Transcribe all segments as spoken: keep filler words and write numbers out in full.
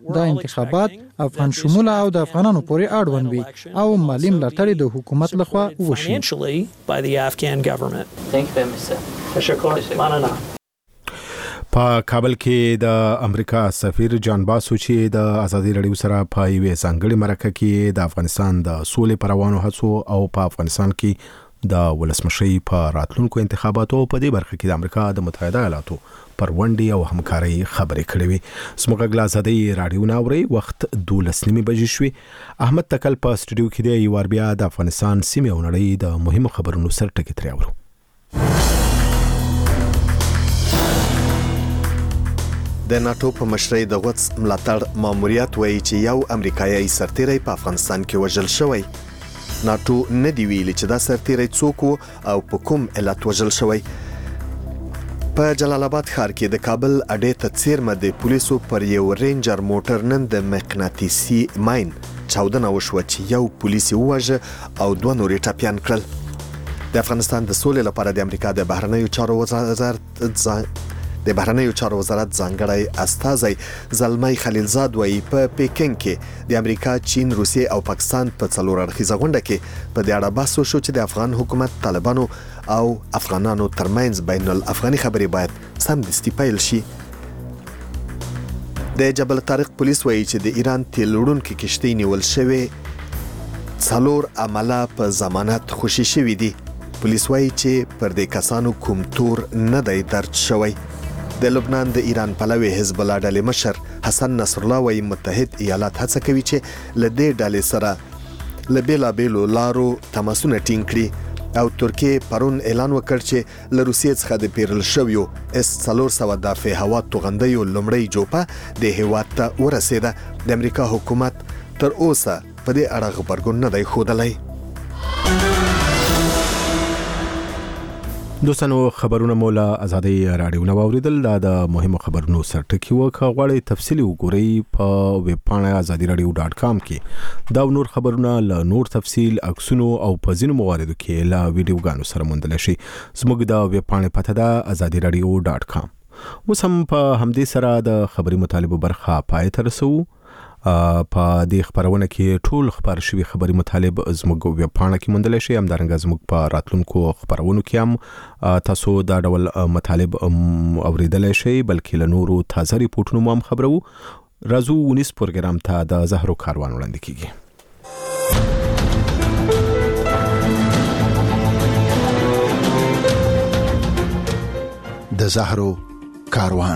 دا انتخابات افغان شموله او د افغانانو پورې اړوند وي او مالی ملاتړ د حکومت لخوا وشي. په کابل کې د امریکا سفیر جان باسو چې د ازادي رادیو سره په یوې ځانګړې مرکه کې د افغانستان د سولې پر روانو هڅو او په افغانستان کې د ولسمشي په راتلونکو انتخاباتو په دې برخه کې د امریکا د متحده ایالاتو پر ونډې او همکارۍ خبرې کړې وي. زموږ غږ ازادي رادیو ناوري وخت دولس نیمې بجې شوې. احمد تکل په سټوډیو کې دی. یو بیا د افغانستان سیمې او نړۍ د مهمو خبرونو سر ټکي ترې اورو. د ناتو په مشرۍ د غوڅ ملاتړ ماموریت وایي چې یو امریکایي سرتیری په افغانستان کې وژل شوی. ناتو نه دی ویلي چې دا سرتیری څوک او په کوم علت وژل شوی. په جلال آباد ښار کې د کابل اډې ته څیرمه د پولیسو پر یو رینجر موټر نن د مقناطیسي ماین چاودنه وشوه چې یو پولیس وواژه او دوه نور ټپیان کړل. د افغانستان د سولې لپاره د امریکا د بهرنیو چارو وزارت د بهرنیو چارو وزارت ځانګړی استازی زلمی خلیلزاد وایي په پیکینګ کې د امریکا، چین، روسیې او پاکستان په څلور اړخیزه غونډه کې په دې اړه بحث وشو چې د افغان حکومت، طالبانو او افغانانو ترمنځ بین الافغاني خبرې باید سمدستي پیل شي. د جبل طارق پولیس وایي چې د ایران تیل وړونکي کشتۍ نیول شوې څلور عمله په ضمانت خوشي شوي دي. پولیس وایي چې پر دې کسانو کوم تور نه دی درج شوی. د لبنان د ایران پلوي حزب الله ډلې مشر حسن نصر الله وایي متحد ایالات هڅه کوي چې له دې ډلې سره له بېلابېلو لارو تماسونه ټینګ کړي او ترکیه پرون اعلان وکړ چې له روسیې څخه د پیرل شویو اس څلور سوه دافع هوا توغندیو لومړۍ جوپه د هیواد ته ورسېده. د امریکا حکومت تر اوسه په دې اړه غبرګون نه دی ښودلی. دوستانو خبرونه مولا ازادي رادیو نو اوریدل. دا د مهمو خبرونو سرټکی وکړه. غواړئ تفصیلی وګورئ په ویب پاڼه ازادي رادیو ډاټ کام کې. دا نور خبرونه له نور تفصیل، عکسونو او په ځینو مواردو کې له ویډیوګانو سره موندل شي. زموږ د ویب پاڼې پته ده ازادي رادیو ډاټ کام. اوس هم په همدې سره د خبري مطالبه برخه پای ته رسو. په دې خبرونه کې ټول خبر شوی خبري مطالب زموږ ویب پاڼه کې موندل شي. هم درنګ زموږ په راتلونکو خبرونو کې هم تاسو دا ډول مطالب اوریدل شي، بلکې له نورو تازه ریپورتونو هم خبرو. راځو ونیس پروګرام ته د زهرو کاروان وړاندې کیږي. د زهرو کاروان.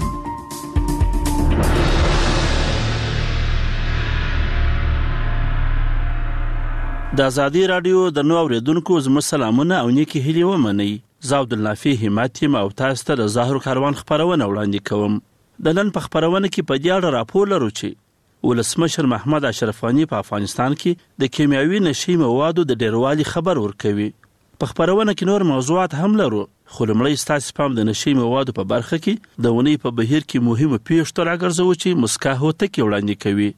د ازادي رادیو د نو اوریدونکو زموږ سلامونه او نیکی هیلې ومنئ. زه عبدالنافع همت یم او تاسو ته د زهرو کاروان خبرونه وړاندې کوم. د نن په خبرونه کې په دې اړه راپور لرو چې ولسمشر محمد اشرف غني په افغانستان کې د کیمیاوي نشي موادو د ډیروالي خبر ورکوي. په خبرونه کې نور موضوعات هم لرو، خو لومړی ستاسو پام د نشي موادو په برخه کې د ونې په بهیر کې مهمه پیښه ته راګرځو چې مسکا هوتکی وړاندې کوي.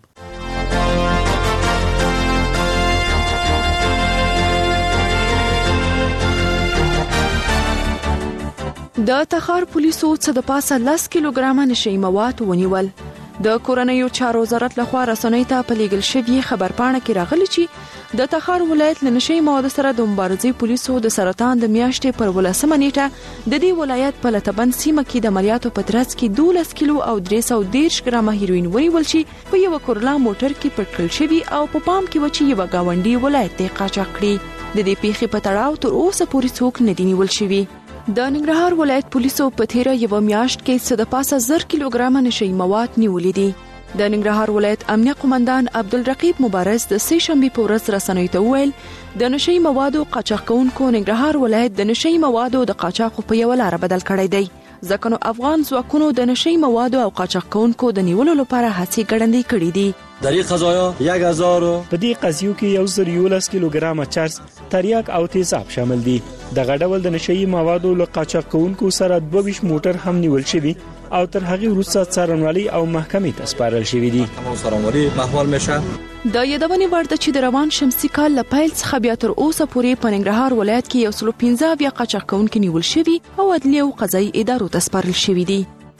د تخار پولیسو څه د پاسه لس کیلوګرامه نشي مواد ونیول. د کورنیو چارو وزارت لخوا رسنۍ ته په لیږل شوې خبرپاڼه کې راغلي چې د تخار ولایت له نشي موادو سره د مبارزې پولیسو د سرطان د میاشتې پر ولسمه نیټه د دې ولایت په لتبند سیمه کې د عملیاتو په ترڅ کې دولس کیلو او درې سوه دېرش ګرامه هیروین ونیول چې په یو کورلا موټر کې پټ کړل شوي او په پام کې و چې یو گاونډي ولایت ته قاچاق کړي. د دې پیښې په تړاو تر اوسه پورې څوک نه دی نیول شوي. د ننګرهار ولایت پولیسو په تیره یو میاشت کې څه د پاسه زر کیلوګرامه نشي مواد نیولې دي. د ننګرهار ولایت امنیه قومندان عبدالرقیب مبارز د سې شنبې په ورځ رسنیو ته وویل د نشي موادو قاچاق کوونکو ننګرهار ولایت د نشي موادو د قاچاق په یو لار بدل کړی دی. ځکه نو افغان ځواکونو د نشي موادو او قاچاق کوونکو د نیولو لپاره هڅې ګړندۍ کړې دي. در این قضایا یک هزار په دې قضیو کې یو زر یولس کیلوګرامه چرس، تریاک او تیزاب شامل دي. دغه ډول د نشي موادو له قاچاق کوونکو سره دوه ویشت موټر هم نیول شوي او تر هغه وروسته څارنوالي او محکمې ته سپارل شوي دي. څارنوالي محول میشه. د یادونې وړ ده چې د روان شمسي کال له پیل څخه بیا تر اوسه پورې په ننګرهار ولایت کې یو سل پنځه اویا قاچاق کوونکي نیول شوي او عدلي او قضایي ادارو ته سپارل شوي دي.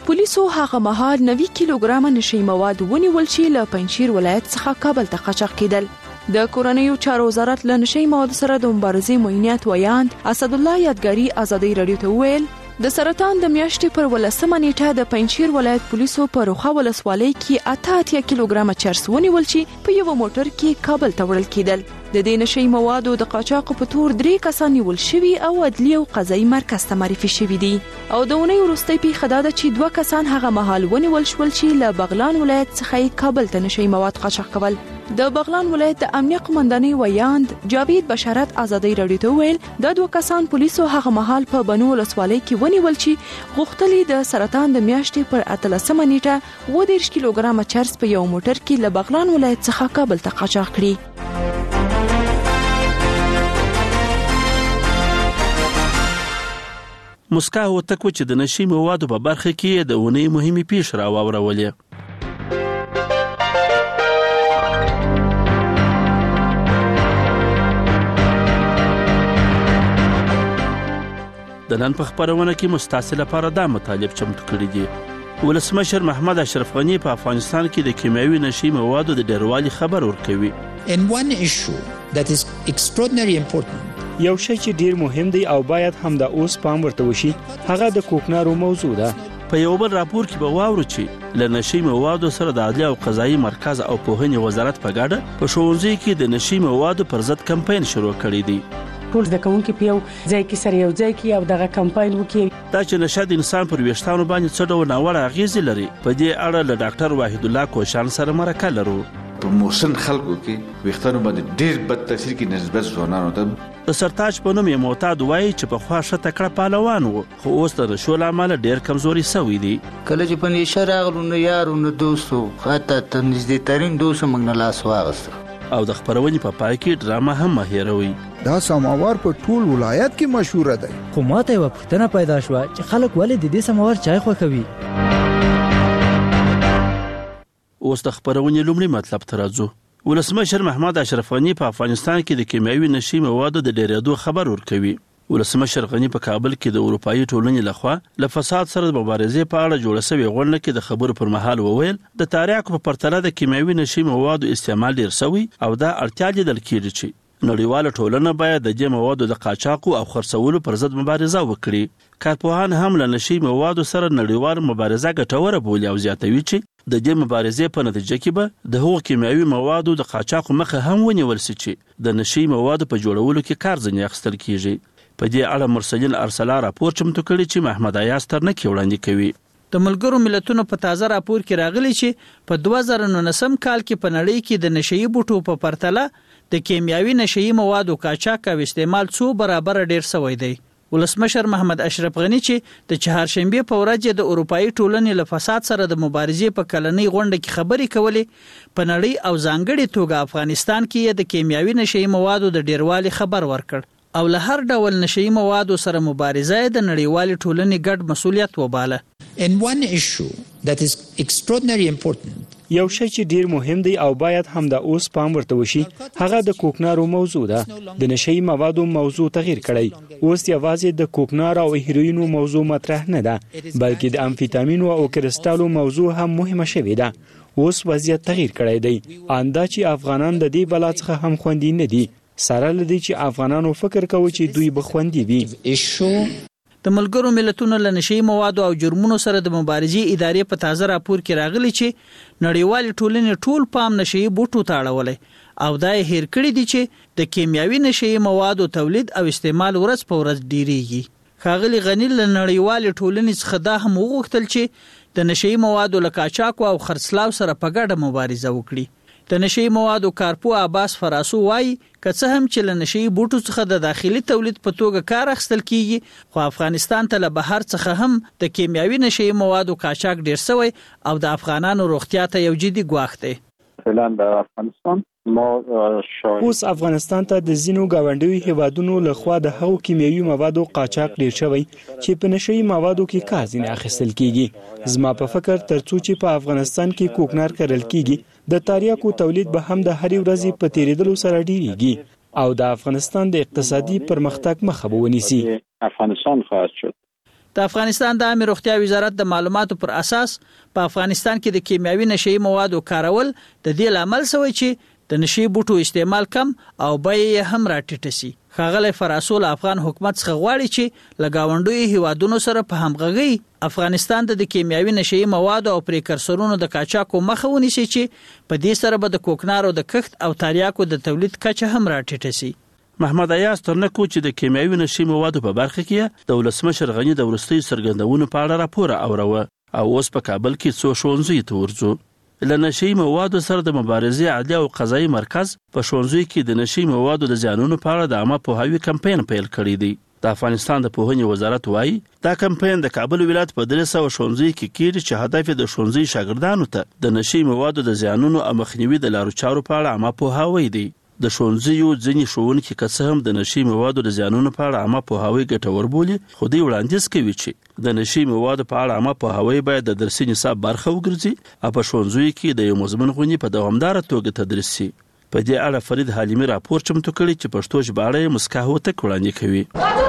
پولیسو هغه مهال نوي کیلوګرام نشي مواد ونیول چې له پنځیر ولایت څخه کابل ته قاچاق کېدل. د کورنیو چارو وزارت له نشي مواد سره د مبارزې معینات ویاند اسد الله یادګاری ازادي رادیو ته ویل د سرطان د میاشتې پر ولسمه نیټه د پنځیر ولایت پولیسو په روخه ولسوالۍ کې اته اتیا کیلوګرام چرس ونیول چې په یو موټر کې کابل ته وړل کېدل. د دې نشي موادو د قاچاق په تور درې کسان نیول شوي او عدلي او قضایي مرکز ته معرفي شوي دي. او د اونۍ وروستۍ پیښه دا ده چې دوه کسان هغه مهال ونیول شول چې له بغلان ولایت څخه کابل ته نشي مواد قاچاق کول. د بغلان ولایت د امنیه قومندانۍ ویاند جاوید بشارت ازادي رادیو ته ویل دا دوه کسان پولیسو هغه مهال په بنو ولسوالۍ کې ونیول چې غوښتلې د سرطان د میاشتې پر اتلسمه نیټه اووه دېرش کیلوګرام چرس په یو موټر کې له بغلان ولایت څخه کابل ته قاچاق کړي. مسکا هوتکو چې د نشي موادو په برخه کې د اونۍ مهمه پیښه راوړولې. د نن په خبرونه کې مستاسل لپاره دا مطالب چمتو کړی دي. ولسمشر محمد اشرف غنی په افغانستان کې د کیمیاوي نشي موادو د ډیروالي خبر ورکوي. In one issue that is extraordinarily important, یو شی چې ډیر مهم دی او باید هم د اوس پام ورته وشي هغه د کوکنارو موضوع ده. په یو بل راپور کې به واورو چې له نشي موادو سره د عدلیه او قضایي مرکز او پوهنې وزارت په ګډه په ښوونځي کې د نشي موادو پر ضد کمپاین شروع کړی دی. ټول د کوونکو په یو ځای کې سره یو ځای کې او دغه کمپاین وکړي. دا چې نشه د انسان پر ویښتانو باندې څه ډول ناوړه اغېزې لري په دې اړه له ډاکټر واحد الله کوشان سره مرکه لرو. په موسن خلکو کې ویښتانو باندې ډېر بد تاثیر کې نسبت ځوانانو ته. د سرتاج په نوم یې معتاد وایي چې پخوا ښه تکړه پهلوان و خو اوس د نشو له امله ډېر کمزوري سوي دي. کله چې په نشه راغلو نو یارو نو دوستو حتی تر نږدې ترین دوست موږ نه لاس واغسته. او د خبرونې په پای کې ډرامه هم مهیروي. دا سماوار په ټول ولایت کې مشهور دی. خو ماته یو پوښتنه پیدا شوه چې خلک ولې د دې سماوار چای خوښوي. اوس د خبرونې لومړی مطلب ته راځو. ولسمشر محمد اشرف غنی په افغانستان کې د کیمیاوي نشي موادو د ډیرېدو خبر ورکوي. ولسمشر غنی په کابل کې د اروپایي ټولنې لخوا له فساد سره د مبارزې په اړه جوړه شوې غونډه کې د خبرو پر مهال وویل د تاریخ په پرتله د کیمیاوي نشي موادو استعمال ډیر شوی او دا اړتیا لیدل کېږي چې نړیواله ټولنه باید د دې موادو د قاچاق او خرڅولو پر ضد مبارزه وکړي. کارپوهان هم له نشي موادو سره نړیواله مبارزه ګټوره بولي او زیاتوي چې د دې مبارزې په نتیجه کې به د هغو کیمیاوي موادو د قاچاق مخه هم ونیول شي چې د نشي موادو په جوړولو کې کار ځنې اخیستل کیږي. په دې اړه مرسلین ارسلا راپور چمتو کړی چې محمد ایاز ترنک وړاندې کوي. د ملګرو ملتونو په تازه راپور کې راغلی چې په دوه زره نولسم کال کې په نړۍ کې د نشئی بوټو په پرتله د کیمیاوي نشئی موادو قاچاق او استعمال څو برابر ډیر شوی دی. ولسمشر محمد اشرف غنی چې د چهارشنبه په ورځ د اروپایي ټولنې له فساد سره د مبارزې په کلنۍ غونډه کې خبرې کولې په نړۍ او ځانګړي توګه افغانستان کې د کیمیاوي نشئی موادو د ډیروالي خبر ورکړ او له هر ډول نشئی موادو سره مبارزه د نړیوال ټولنې ګډ مسولیت وباله. In one issue that is extraordinarily important, یو شی چې ډیر مهم دی او باید هم د اوس پام ورته وشي هغه د کوکنارو موضوع ده. د نشئی موادو موضوع تغییر کړی. اوس یوازې د کوکنار او هیروینو موضوع مطرح نه ده بلکې د امفیتامینو او کرسټالو موضوع هم مهمه شوې ده. اوس وضعیت تغییر کړی دی. آندا چې افغانان د دې بلا څخه هم خوندي نه دي سره لدی چې افغانانو فکر کوي چې دوی بخوندي وي. د ملګرو ملتونو له نشئی موادو او جرمونو سره د مبارزې ادارې په تازه راپور کې راغلی چې نړیوال ټولنې ټول پام نشئی بوټو ته اړولی او دا یې هیر کړی دي چې د کیمیاوي نشئی موادو تولید او استعمال ورځ په ورځ ډیریږي. ښاغلي غنی له نړیوال ټولنې څخه دا هم وغوښتل چې د نشئی موادو له قاچاق او خرڅلاو سره په ګډه مبارزه وکړي. د نشئی موادو کارپو عباس فراسو وایي که څه هم چې له نشئی بوټو څخه د داخلي تولید په توګه کار اخیستل کیږي خو افغانستان ته له بهر څخه هم د کیمیاوي نشئی موادو قاچاق ډیر شوی او د افغانانو روغتیا ته یو جدي ګواښ دی. فعلا د افغانستان اوس افغانستان ته د ځینو گاونډیو هیوادونو لخوا د هغو کیمیاوي موادو قاچاق ډیر شوی چې په نشئی موادو کې کار ځنې اخیستل کیږي. زما په فکر ترڅو چې په افغانستان کې کوکنار کرل کیږي د تریاکو تولید به هم د هرې ورځې په تیریدلو سره ډیریږي او د افغانستان د اقتصادي پرمختګ مخه به ونیسي. افغانستان خواهد شد. د افغانستان د عامه روغتیا وزارت د معلوماتو پر اساس په افغانستان کې د کیمیاوي نشئی موادو کارول د دې لامل شوی چې د نشئی بوټو استعمال کم او بیې هم راټیټه شي. ښاغلی فراسول افغان حکومت څخه غواړي چې له ګاونډیو هیوادونو سره په همغږۍ افغانستان د کیمیاوي نشئی موادو او پریکرسورونو د قاچاقو مخه ونیسي چې په دې سره به د کوکنارو د کښت او تریاکو د تولید کچه هم راټیټه شي. محمد ایاز ترنکو چې د کیمیاوي نشئی موادو په برخه کې د ولسمشر غني د وروستیو څرګندونو په اړه راپور اوروه او اوس په کابل کې څو ښوونځیو ته ورځو. له نشئی موادو سره د مبارزې عدلي او قضایي مرکز په ښوونځیو کې د نشئی موادو د زیانونو په اړه د عامه پوهاوي کمپاین پیل کړی دی. د افغانستان د پوهنې وزارت وایي دا کمپاین د کابل ولایت په درې سوه ښوونځیو کې کیږي چې هدف یې د ښوونځي شاګردانو ته د نشئی موادو د زیانونو او مخنیوي د لارو چارو په اړه عامه پوهاوی دی. د ښوونځیو ځینې ښوونکي که څه هم د نشئی موادو د زیانونو په اړه عامه پوهاوی ګټور بولي، خو دوی وړاندیز کوي چې د نشئی موادو په اړه عامه پوهاوی باید د درسي نصاب برخه وګرځي او په ښوونځیو کې د یو مضمون غوندې په دوامداره توګه تدریس شي. په دې اړه فرید حلیمي راپور چمتو کړی چې پښتو ژبه اړه مسکا هوتک وړاندې کوي.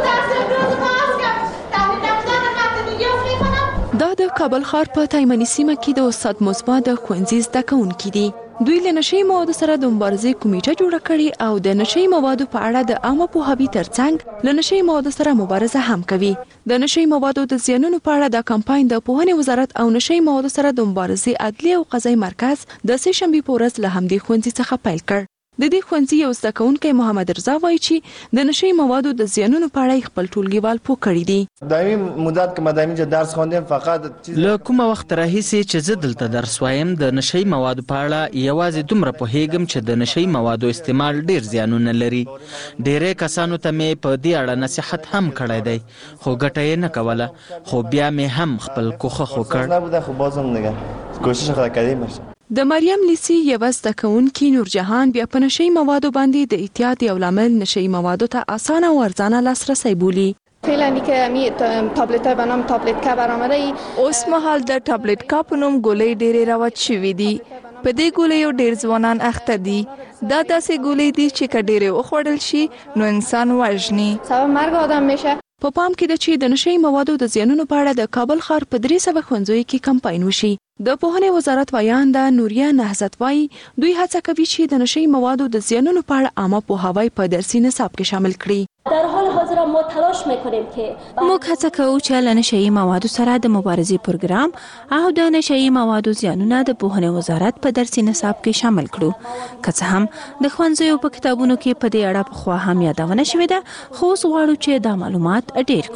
دا د کابل ښار په تایمني سیمه کې د استاد مصباح د ښوونځي زده کوونکي دي. دوی له نشئی موادو سره د مبارزې کمیټه جوړه کړې او د نشئی موادو په اړه د عامه پوهاوي ترڅنګ له نشئی موادو سره مبارزه هم کوي. د نشئی موادو د زیانونو په اړه د کمپاین د پوهنې وزارت او نشئی موادو سره د مبارزې عدلي او قضایي مرکز د سه شنبې په ورځ له همدې ښوونځي څخه پیل کړ. د دې ښوونځي یو زده کوونکی محمد رضا وایي چې د نشئی موادو د زیانونو په اړه خپل ټولګیوال پوه کړي دي. دایمي مدت کې مدامي چې درس خوندم فقط له کومه وخت راهیسې چې زه دلته درس وایم د نشئی موادو په اړه یوازې دومره پوهیږم چې د نشئی موادو استعمال ډیر زیانونه لري. ډیری کسانو ته مې په دې اړه نصیحت هم کړی دی خو ګټه یې نه کوله، خو بیا مې هم خپل کوښښ وکړ. نبوده خو بازم دیگه کوشش کردیم. د مریم لیسی یو زده کوونکي نورجهان بیا په نشئی موادو باندې د احتیاط یو لامل نشئی موادو ته اسانه او ارزانه لاسرسی بولي. فعلا که می تابلت های به نام تابلت کا برآمده ای اوس مهال د تابلت کا په نوم ګولۍ ډېرې رواج شوې دي. په دې ګولیو ډېر ځوانان اخته دي. دا داسې ګولۍ دي چې که ډېرې وخوړل شي نو انسان وژني، سبب مرګ آدم میشه. په پام کې ده چې د نشئی موادو د زیانونو په اړه د کابل ښار په درې سوه ښوونځیو کې کمپاین وشي. د پوهنې وزارت وایانده نوریه نهضت وایي دوی هڅه کوي چې د نشئی موادو د زیانونو په اړه عامه پوهاوی په درسي نصاب کې شامل کړي. در حال حاضر ما تلاش میکنیم که موږ هڅه کوو چې له نشئی موادو سره د مبارزې پروګرام او د نشئی موادو زیانونه د پوهنې وزارت په درسي نصاب کې شامل کړو. که څه هم د ښوونځیو په کتابونو کې په دې اړه پخوا هم یادونه شوې ده، خو اوس غواړو چې دا معلومات ډېر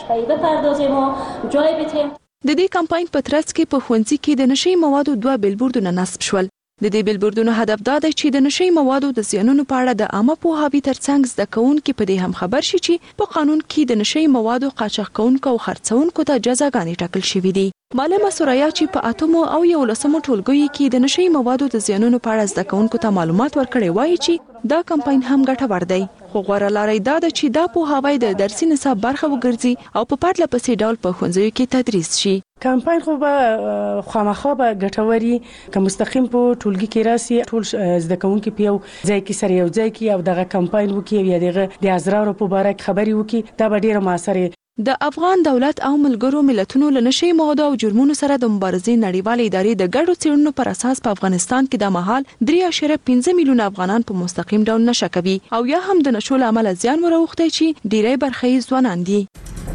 کړو. د دې کمپاین په ترڅ کې په ښوونځي کې د نشئی موادو دوه بیلبوردونه نصب شول. د دې بیلبوردونو هدف دا دی چې د نشئی موادو د زیانونو په اړه د عامه پوهاوي ترڅنګ زده کوونکي په دې هم خبر شي چې په قانون کې د نشئی موادو قاچاق کوونکو او خرڅوونکو ته جزاګانې ټاکل شوې دي. معلمه سوریا چې په اتمو او یولسمو ټولګیو کې د نشئی موادو د زیانونو په اړه زده کوونکو ته معلومات ورکړي وایي چې دا کمپاین هم ګټور دی، خو غوره لاره دا ده چې دا پوهاوی د درسي نصاب برخه وګرځي او په پرله پسې ډول په ښوونځیو کې تدریس شي. کمپاین خو به خامخا به ګټوري که مستقیم په ټولګي کې راسي ټول زده کوونکي په یو ځای کې سره یو ځای کې او دغه کمپاین وکړي یا دغه د ازرارو په اړه خبري وکړي، دا به ډیره موثره. د افغان دولت او ملګرو ملتونو له نشئی موادو او جرمونو سره د مبارزې نړیوالې ادارې د ګډو څېړنو پر اساس په افغانستان کې د مهال درې اعشاریه پنځه میلیونه افغانان په مستقیم ډول نشه کوي او یا هم د نشو له امله زیان وراوښتی چې ډیری برخه یې ځوانان دي.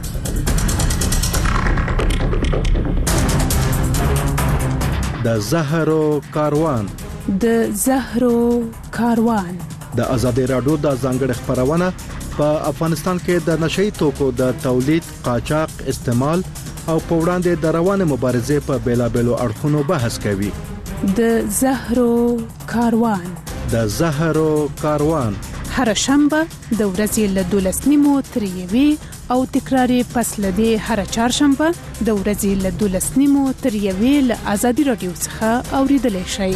د زهرو کاروان د زهرو کاروان د ازادي راډیو د ځانګړي خبرونه په افغانستان کې د نشئی توکو د تولید، قاچاق، استعمال او په وړاندې د روانه مبارزې په بیلابېلو اړخونو بحث کوي. د زهرو کاروان د زهرو کاروان هر شنبه د ورځې له دولس نیمو تر یوې او تکراری پس لدی هر چهارشنبه د ورځې له دولس نیمو تر یوې له ازادي راډیو څخه اوریدلای شئ.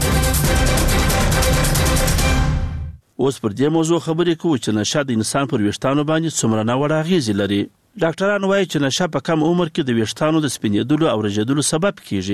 اوس پر دې موضوع خبرې کوو چې نشه د انسان پر ویښتانو باندې څومره ناوړه اغېزې لري. ډاکټران وایي چې نشه په کم عمر کې د ویښتانو د سپینېدلو او رژېدلو سبب کیږي.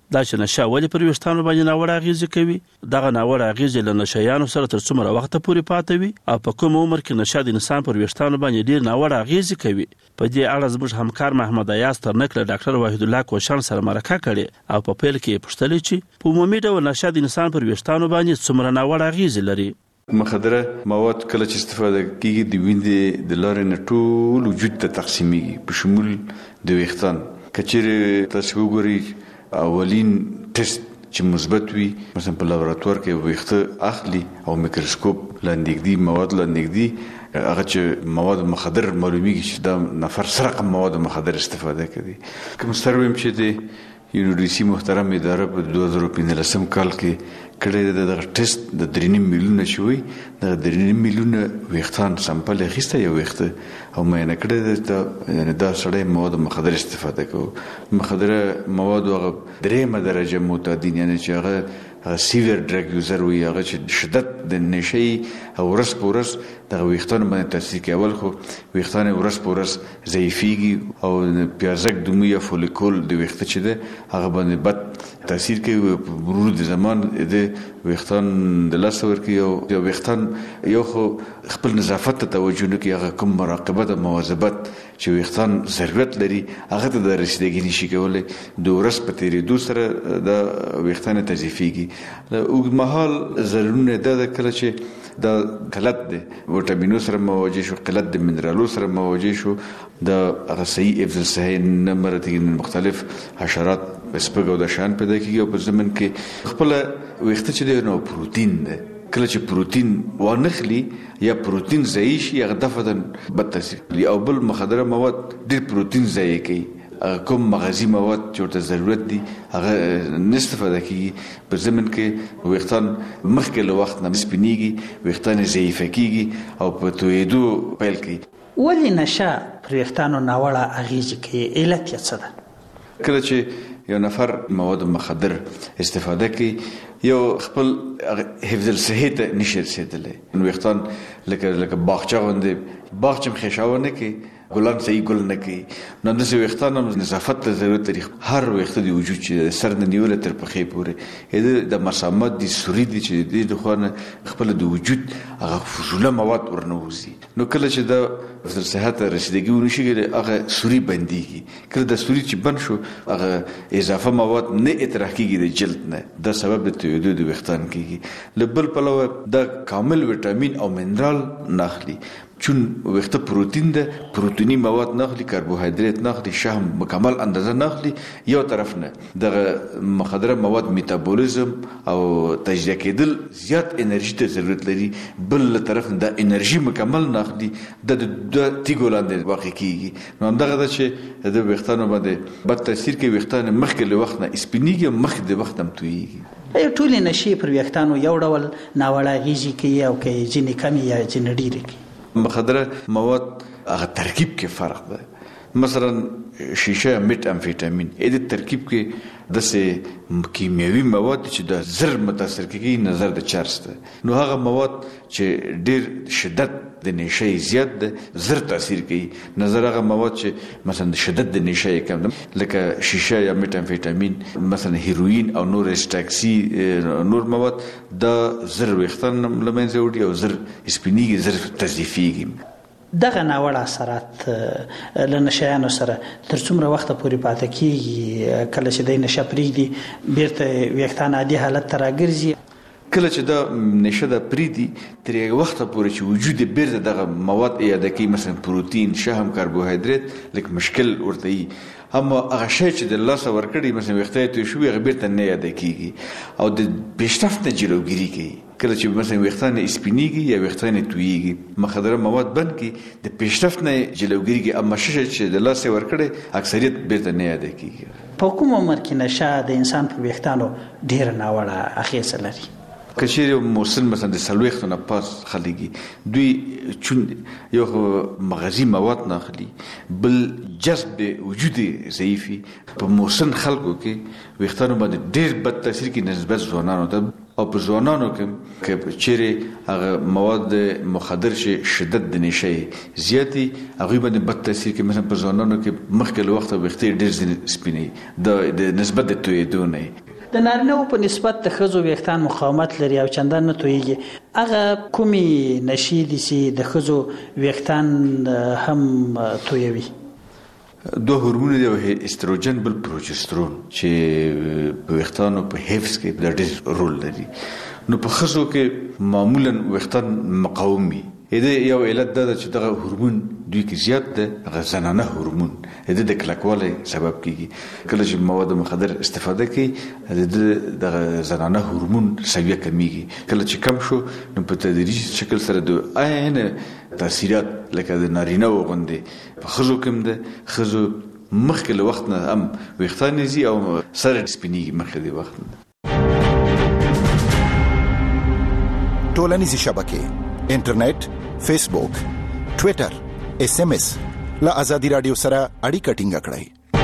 دا چې نشه ولې پر ویښتانو باندې ناوړه اغیزې کوي. دغه ناوړه اغیزې له نشهیانو سره تر څومره وخته پورې پاتې وي او په کوم عمر کې نشه د انسان پر ویښتانو باندې ډیر ناوړه اغیزې کوي. په دې اړه زموږ همکار محمد ایاز ترنک له ډاکټر وحید الله کوشان سره مرکه کړې او په پیل کې یې پوښتلې چې په عمومي ډول نشه د انسان پر ویښتانو باندې څومره ناوړه اغیزې لري. مخدره مواد کله چې استفاده کیږي د وینې د لارې نه ټول وجود ته تقسیمیږي په شمول د ویښتان. کچېرې تاسو وګورئ اولین ټیسټ چې مثبت وي مثلا په لابراتوار کې ویښته اخلي او میکروسکوپ لاندې دی مواد لاندې دی هغه چې مواد مخدر معلومیږي چې دا نفر سره مواد مخدر استفاده کوي. کوم سرویم چې د یونیورسيټي محترم اداره په دوه زره پنځلسم کال کې کړی د دغه ټیسټ د درې نیم میلیونه شوی د درې نیم میلیونه ویښتان سمپل اخیسته یو ویښته او معاینه کړی د یعنی دا سړی مواد مخدر استفاده کوي. مخدره مواد هغه درېمه درجه معتادین یعنی چې هغه سیویر ډرګ یوزر وي هغه چې شدت د نشي او ورځ په ورځ د ویښتانو باندې تاثیر کوي. اول خو ویښتان ورځ په ورځ ضعیفیږي او پیازک دومي یا فولیکول د ویښته چې ده هغه باندې بد تاثیر کوي. په مرور د زمان د ویښتان د لاس ورکی او د ویښتان یو خو خپل نظافت ته توجه نه کوي هغه کوم مراقبت او مواظبت چې ویښتان ضرورت لري هغه ته د رسیدګي نشي کولای. د ورځ په تیریدو سره د ویښتان تضعیفیږي. د اوږدمهال ضررونه د کله چې د قلت د وټامینو سره مواجه شو قلت د منرالو سره مواجه شو د هغه صحیح افضل صحیح نمرتي مختلف حشرات سپږ او د شان پیدا کیږي او په زمين کې خپل ویښته چې د نو پروتین ده کله چې پروتین وانخلي یا پروتین ضعیف شي هغه دفعه بد تاثیر او بل مخدره مواد ډېر پروتین ضایع کوي. کوم مغذي مواد چې ورته ضرورت دي هغه نستفاده کیږي په زمين کې ویښتان مخکې له وخت نه سپینیږي ویښتان ضعیف کیږي او په تویدو پیل کوي. ولې نشه پر ویښتانو ناوړه اغیزې کوي علت یې څه ده؟ کله چې یو نفر مواد مخدر استفاده کوي یو خپل حفظ الصحه ته نشي رسیدلی. ویښتان لکه لکه باغچه غوندې باغچه خښاونه کوي ګلان صحیح ګل نه کوي. نو د ویښتان نظافت ته ضرورت لري. هر ویښته د وجود چې سر نه نیول تر پښې پورې د مسامات دي سوري دي چې د خوانه خپل د وجود هغه فضوله مواد ورنوزي. نو کله چې د افضل صحت رسیدګي ونشي هغه سوري بنديږي. کله د سوري چې بند شو هغه اضافه مواد نه اطراح کیږي د جلد نه د سبب د تویدو د ویښتان کیږي. لبل پلوه د کامل وټامین او منرال ناخلي چون ویښته پروتین ده پروتینی مواد ناخلي کربوهیدرات ناخلي شحم مکمل اندازه ناخلي. یو طرف نه د مخدره مواد میتابولیزم او تجزیه کېدل زیات انرژي ته ضرورت لري. بل طرف نه د انرژي مکمل ناخلي د د تیګولاند واقع کیږي. نو همدغه د چې د ویښتانو باندې بد تاثیر کوي. ویښتان مخکې له وخت نه سپینیږي مخکې د وخت هم تویږي. ای ټول نشي پر ویښتانو یو ډول ناوړه اغیزې کوي او کې ځینې کمی یا ځینې ډېرې کوي. مخدره مواد هغه ترکیب کې فرق ده. مثلا شیشه میت امفیتامین اې د ترکیب کې د سه کیمیاوي مواد چې د زر متاثر کوي نظر د چارج ده. نو هغه مواد چې ډېر شدت د نشه زیات ده زر تاثیر کوي. نظر هغه مواد چې مثلا شدت د نشه کم ده لکه شیشه یا میت امفیتامین مثلا هیروین او نور اسټاکسی نور مواد د زر ویښتان لمنځه وړي او زر سپینیږي زر تضعیفیږي. دغه ناوړه اثرات له نشهیانو سره تر څومره وخت پورې پاتې کیږي؟ کله چې د نشه پرېږدي بیرته ویښتان عادي حالت ته راګرځي. کله چې دا نشه د پریدي تر یو وخت پورې چې وجود بیرته دغه مواد اعاده کوي مثلا پروتین شحم کربوهیدرات لکه مشکل ورته وي. هم هغه شی چې د لاس ورکړي مثلا ویښته ته شو هغه بیرته نه اعاده کیږي او د پیشرفت نه جلوګیری کوي. کله چې مثلا ویښتان سپینیږي یا ویښتان تویږي مخدره مواد بند کی د پیشرفت نه جلوګیری اما شی چې د لاس ورکړي اکثریت بیرته نه اعاده کیږي. په کوم عمر کې نشه د انسان په ویښتانو ډیر ناوړه اغیزه لري؟ کچېر موسن مثلا د سلويخت نه پاس خلګي دوی چون یو مغذي مواد نه خلی بل جذب وجود ضعیفي په موسن خلکو کې ویښتانو باندې ډېر بد تاثیر کوي نسبت ځوانانو ته او په ځوانانو کې کې چیرې هغه مواد مخدر شي شدت د نشي زیاتی هغه باندې بد تاثیر کوي. مثلا په ځوانانو کې مخکې له وخت وختي ډېر سپینې د نسبت د تویدونه د نارینه‌و په نسبت د ښځو ویښتان مقاومت لري او چندان نه تویږي. هغه کومې نشي دي چې د ښځو ویښتان هم تویوي؟ دو هورمون دی، استروجن بل پروجسترون چې په ویښتانو په حفظ کې د ډېر رول لري. نو په ښځو کې معمولا ویښتان مقاوم وي. دا یو علت ده چې دغه هورمون دوی کې زیات ده، هغه زنانه هورمون د د کلکوالي سبب کیږي. کله چې مواد مخدر استفاده کوي د دغه زنانه هورمون سویه کمیږي. کله چې کم شو نو په تدریجي شکل سره د عین تاثیرات لکه د نارینه وغوندې په ښځو کې هم ده. ښځو مخکې له وخت نه هم ویښتان یې ځي او سر سپینېږي مخکې د وخت نه. ټولنیزې شبکې انټرنیټ، فیسبوک، ټویټر، ایس ایم ایس له ازادي رادیو سره اړیکه ټینګه کړئ.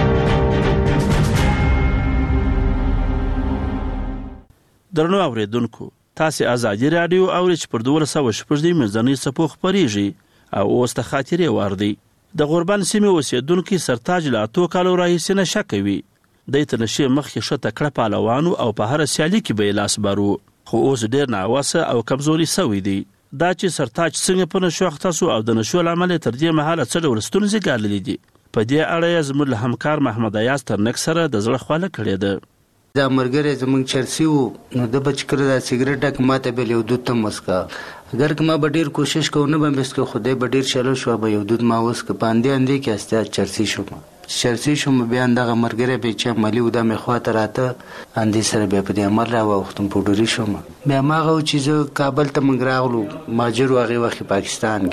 درنو اوریدونکو، تاسو ازادي رادیو اورئ چې پر دوه سوه شپږ منځنۍ څپو خپرېږي او اوس د خاطرې وار دی. د غوربند سیمې اوسېدونکي سرتاج له اتو کالو راهیسې نشه کوي. دی ته نشې مخکې ښه تکړه پهلوان او په هره سیالي کې به یې لاس بارو، خو اوس ډېر ناوسه او کمزوري سوی دی. دا چې سرتاج څنګه په نشو اخته شو او د نشو له امله تر دې مهاله څه ډول ستونزې ګاللې دي، په دې اړه یې زموږ له همکار محمد ایاز ترنک سره د زړه خواله کړې ده. دا مرګره زمونږ چرسي وو، نو د بچ کړه دا سیګریټ ډک ماته به یو دود ته مسکا. اگر که ما به ډېر کوشش کوو نه به مسکه، خدای به ډېر چلو شو به یو دود ما وسکه. پاندې اندې کې استه چرسي شوم چرسي شوم بیا دغه مرګره به چې مالی و د مخواته راته اندې سره بیا په دې عمل را وختم پوډري شوم. بیا ما غو چې کابل ته منګ راغلو ماجر واغې وخت پاکستان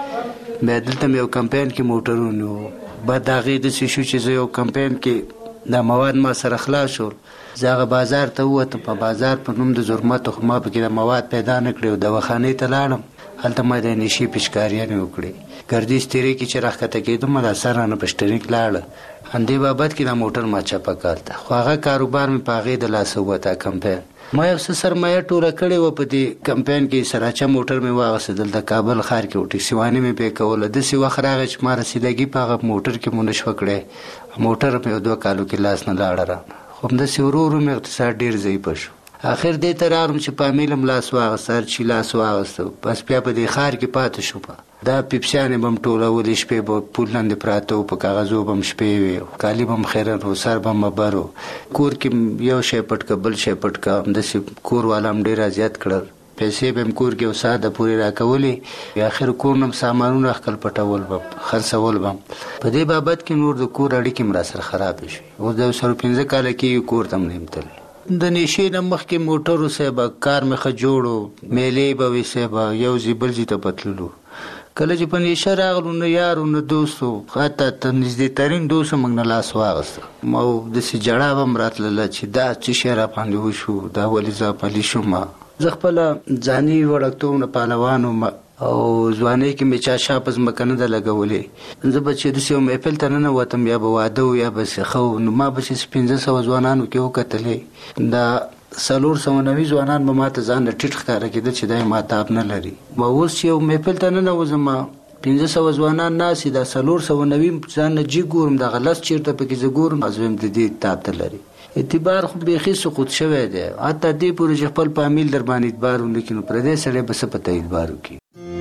کې بیا دلته یو کمپاین کې موټرونو بعد هغه د شیشو چې یو کمپاین کې دا مواد ما سره خلاص شول. زغه بازار ته وته په بازار په نوم د زرمت خو ما په کې د مواد پیدا نکړو د وخانې ته لاړم. هلته ما د نشي پشکاریانه وکړي ګردیز تیرې کې چې راخته کېدم د سرانه پشتریک لاړ اندې بابت کې د موټر ما چپا کړته. خو هغه کاروبار مې پاغې د لاس وته کمپاین ما یو څه سرمایه ټوله کړې و په دې کمپاین کې. سراچا موټر مې واغسدل د کابل ښار کې وټي سیوانې مې پې کوله. د سی وخت راغی چې ما رسیدګي په هغه موټر کې مونږ شو کړې. موټر په دوه کالو کې لاس نه لاړ را خو د سیورورو مې اقتصاد ډیر ضعیف شو. اخر دې ترارم چې پامیلم لاس واغسر چې لاس واغستو بس بیا په دې خار کې پاتې شو. په دا پیپسیانې بم ټوله ولې شپې به پولند پراته او په کاغذو بم شپې وي کالی بم خیرن رو سر بم مبرو کور کې یو شی پټ کبل شی پټ کا د سی کور والام ډیر زیات کړل. پیسې بم کور کې وساده پوری راکولې. بیا اخر کور نم سامانونه خپل پټول بم خرڅول بم. په دې بابت کې نور د کور اړیکې مر سره خراب شي. او د سر پنځه کال کې کور تم نیمتل د نشي د مخ کې موټرو سه کار مخه جوړو میلې به وسه به یو زیبل زی ته پتللو. کله چې په نشه راغلو نو یارو نو دوستو خاطه ته نږدې ترين دوست موږ نه لاس واغست. ما د سي جړا بم راتله چې دا چې شهر باندې وشو دا ولې ځا پلي شو. ما زه خپل ځاني وړکتونه پهلوانو او ځواني کې می چا شاپز مکنه د لګولې. زه بچې د سیو محفل ته نه وتم یا به واده یا به خو نو ما به پنځه سوه ځوانانو کې وکتلې. دا سلور سوه نوي ځوانان به ماته ځان ټیټ ښکاره کېده چې دا ما تاب نه لري. ما اوس یو محفل ته نه وځم پنځه سوه ځوانان ناسي دا سلور سوه نوي ځان نه جي ګورم دغه لس چیرته پکې زه ګورم ازویم د دې تاب ته لري. اعتبار خو بیخي سقوط شوی دی. حتی دې پورې چې خپل فامیل در باندې اعتبار ونکړي نو پر دې سړی به څه پته اعتبار وکړي.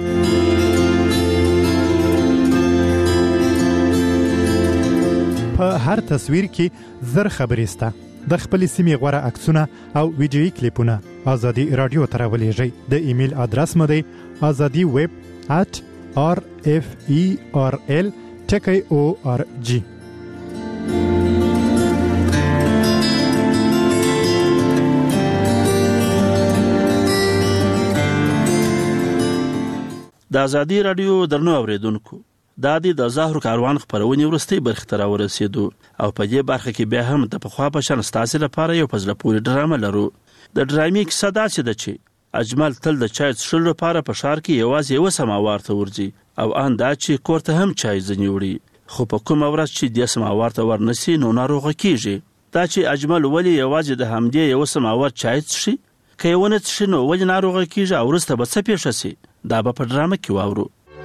په هر تصویر کې زر خبرې سته. د خپل سیمې غوړه عکسونه او ویډیويي کلیپونه ازادي رادیو ته راولېږئ. د ایمیل ادرس مو دی azadi web at r f e r l ټکی او ار جی. د ازادي رادیو درنو اوریدونکو، دا د زهرو کاروان خبرونه ورستي برخه تر ورسېدو او په دې برخه کې بیا هم د پخوا په شان ستاسو لپاره یو فزله پوری ډرامه لرو. د ډرامې کیسه دا چې د چې اجمل تل د چای څښلو لپاره په ښار کې یوازې یو سماوار ته ورځي او ان دا چې کور ته هم چای ځنی وړي. خو په کوم ورځ چې د سماوار ته ورنسي نو ناروغه کیږي. دا چې اجمل ولی یوازې د همدې یو سماوار چای څښي که یې ونه څښي نو ولې ناروغه کیږي او وروسته به څه پیښه شي؟ دا به په ډرامه کې واورو.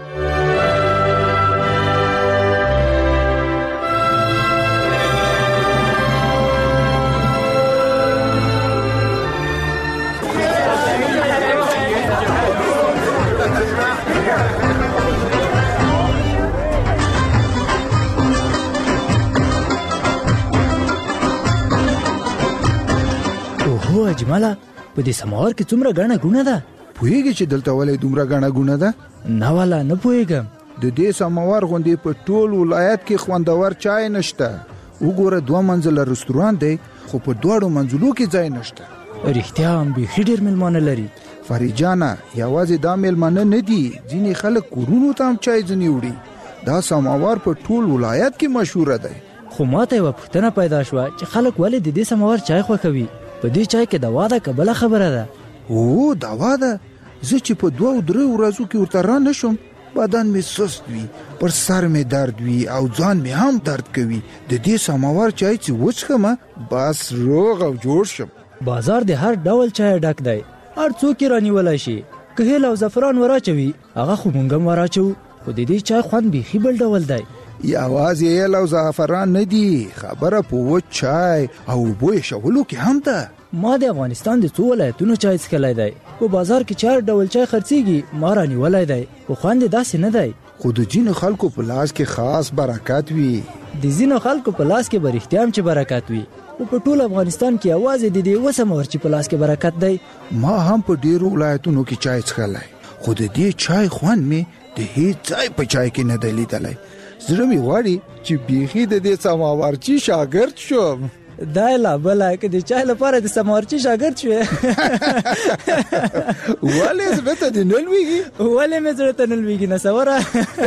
اوهو اجماله په دې سماور کې څومره غاڼه ګونه ده؟ پوهیږي چې دلته ولې دومره غاڼه ګونه ده؟ نه والا نه پوهیږم. د دې سماور غوندې په ټول ولایت کې خوندور چای نشته. وګوره دوه منزله رستوران دی خو په دواړو منزلو کې ځای نشته. رښتیا هم بیخي ډېر میلمانه لري. فریجانه یوازې دا میلمانه نه دي، ځینې خلک کورونو ته هم چای ځنې وړي. دا سماور په ټول ولایت کې مشهوره دی. خو ماته یوه پوښتنه پیدا شوه چې خلک ولې د دې سماور چای خوښوي؟ په دې چای کې دوا ده که بله خبره ده؟ او دوا ده. زه چې په دوه او درې ورځو کې ورته را نشم بدن مې سست وي، پر سر مې درد وي او ځان مې هم درد کوي. د دې سماور چای چې وڅښم بس روغ او جوړ شم. بازار د هر ډول چای ډک دی، هر څوک یې رانیولی شي. که هیل او زعفران وراچوي هغه خو موږ هم وراچوو، خو د دې چای خوند بیخي بل ډول دی. یوازې هیل او زعفران نه دي، خبره په وچ چای او اوبو ایښولو کې هم ده. ما د افغانستان د څو ولایتونو چای څښلی دی. په بازار کې چې هر ډول چای خرڅېږي ما رانیولی دی، خو خوند یې داسې نه دی. خو د ځینو خلکو په لاس کې خاص برکت وي. د ځینو خلکو په لاس کې به رښتیا هم چې برکت وي، خو په ټول افغانستان کې یوازې د دې وسمور چې په لاس کې برکت دی. ما هم په ډېرو ولایتونو کې چای څښلی، خو د دې چای خوند مې د هیڅ ځای په چای کې نه دی لیدلی. زړه مې غواړي چې بیخي د دې سماورچي شاګرد شم. دا لا بله که د چای لپاره د سماورچي شاګرد شوې ولې زړه ته دې نه لوېږي؟ ولې مې زړه ته نه لوېږي نصوره؟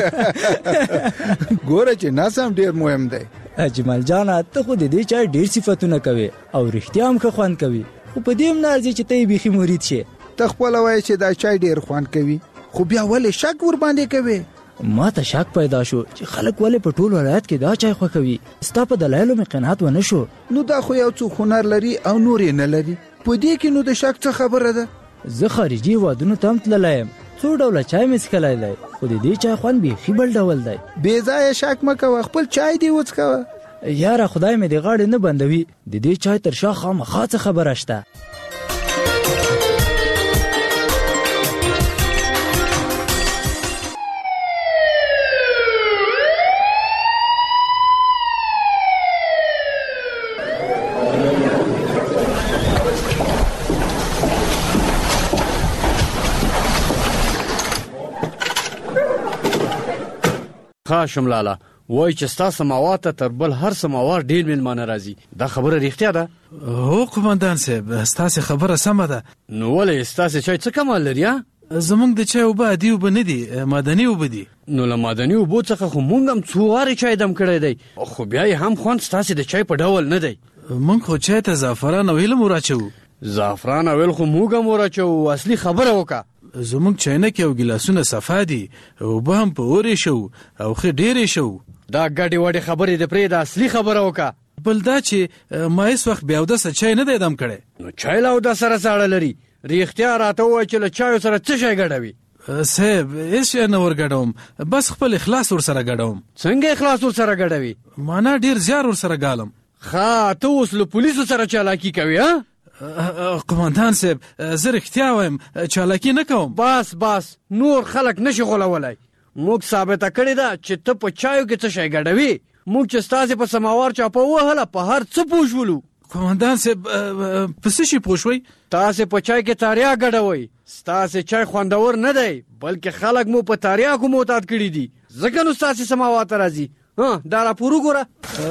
ګوره چې نظم ډېر مهم دی. اجمل جانه ته خو د دې چای ډېر صفتونه کوي او رښتیا هم ښه خوند کوي، خو په دې هم نه ارزي چې ته یې بیخي مرید شې. ته خپله وایې چې دا چای ډېر خوند کوي، خو بیا ولې شک ورباندې کوې؟ ما ته شک پیدا شو چې خلک ولې په ټول ولایت کې دا چای خوښوي. ستا په دلایلو مې قناعت ونه شو. نو دا خو یو څوک هنر لري او نور یې نه لري، په دې کې نو د شک څه خبره ده؟ زه خارجي هېوادونو ته هم تللی یم، څو ډوله چای مې څښلی دی، خو د دې چای خوند بیخي بل ډول دی. بې ځایه شک مه کوه، خپل چای دې وڅښوه. یاره خدای مې د غاړې نه بندوي، د دې چای تر شا خامخا څه خبره شته. خاشم لالا وای چې ستا سماوات ته تر بل هر سماوار ډېر میلمانه راځي، دا خبره رښتیا ده؟ هو قمندان صاحب ستاسې خبره سمه ده. نو ولې ستاسې چای څه کمال لري؟ زموږ د چای اوبه عادي اوبه نه دي، معدني اوبه دي. نو له معدني اوبو څخه خو موږ هم څو وارې چای دم کړی دی، خو بیا یې هم خوند ستاسې د چای په ډول نه دی. موږ خو چای ته زعفران او هیل هم وراچوو. زعفران او هیل خو موږ هم وراچوو، اصلي خبره وکړه. زموږ چاینکې او ګیلاسونه صفا دي، اوبه هم په اور شو او ښه ډېرې شو. دا ګډې وډې خبرې د پرې د اصلي خبره وکړه. بل دا چې ما هېڅ وخت بې اودسه چای نه دی دم کړی. نو چای له اودس سره څه اړه لري؟ رښتیا راته ووایه چې له چایو سره څه شی ګډوي؟ صاحب هېڅ شی نه ورګډوم، بس خپل اخلاص ورسره ګډوم. څنګه اخلاص ورسره ګډوي؟ معنا ډېر زیار ورسره ګالم. ښه ته اوس له پولیسو سره چالاکي کوي؟ ها قمندان صاحب زه رښتیا وایم چالاکي نه کوم. بس بس نور خلک نشي غولولی. موږ ثابته کړې ده چې ته په چایو کې څه شی ګډوي. موږ چې ستاسې په سماوار چاپه وهله په هر څه پوه شولو. قمندان صاحب په څه شي پوه شوئ؟ تاسې په چای کې تاریاک ګډوئ. ستاسې چای خوندور نه دی، بلکې خلک مو په تاریاکو معتاد کړي دي، ځکه نو ستاسې سماوار ته راځي. دا راپور وګوره.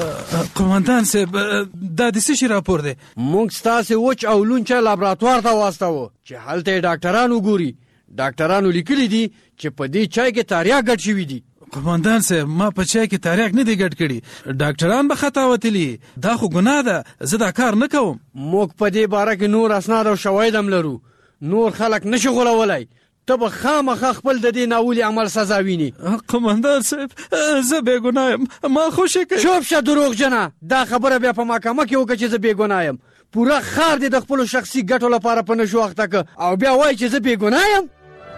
قمندان صاحب دا د څه شي راپور دی؟ موږ ستاسې وچ او لون چای لابراتوار ته واستوه چې هلته یې ډاکټران وګوري. ډاکټرانو لیکلي دي چې په دې چای کې تاریاک ګډ شوي دي. قمندان صاحب ما په چای کې تاریاک نه دی ګډ کړي، ډاکټران به خطا وتلي، دا خو ګناه ده، زه دا کار نه کوم. موږ په دې باره کې نور اسناد او شواهد هم لرو، نور خلک نشي غولولی. ته به خامخا خپل د دې ناولي عمل سزا ویني. قمندان صاحب زه بې ګناه یم، ما خوشې کوي. چوپ شه دروغجنه، دا خبره بیا په محکمه کې وکړه چې زه بې ګناه یم. پوره خار دې د خپل شخصي ګټو لپاره په نشو اخته ک او بیا وای چې زه بې ګناه یم.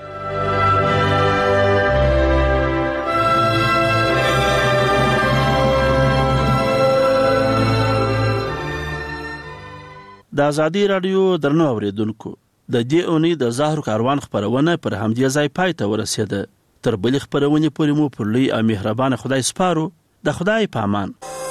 د ازادي رادیو درنو اوریدونکو د دې اونۍ د زهر کاروان خبرونه پر همدې ځای پای ته ورسېده. تر بلې خبرونې پورې مو پر لوی او مهربان خدای سپارو. د خدای په امان.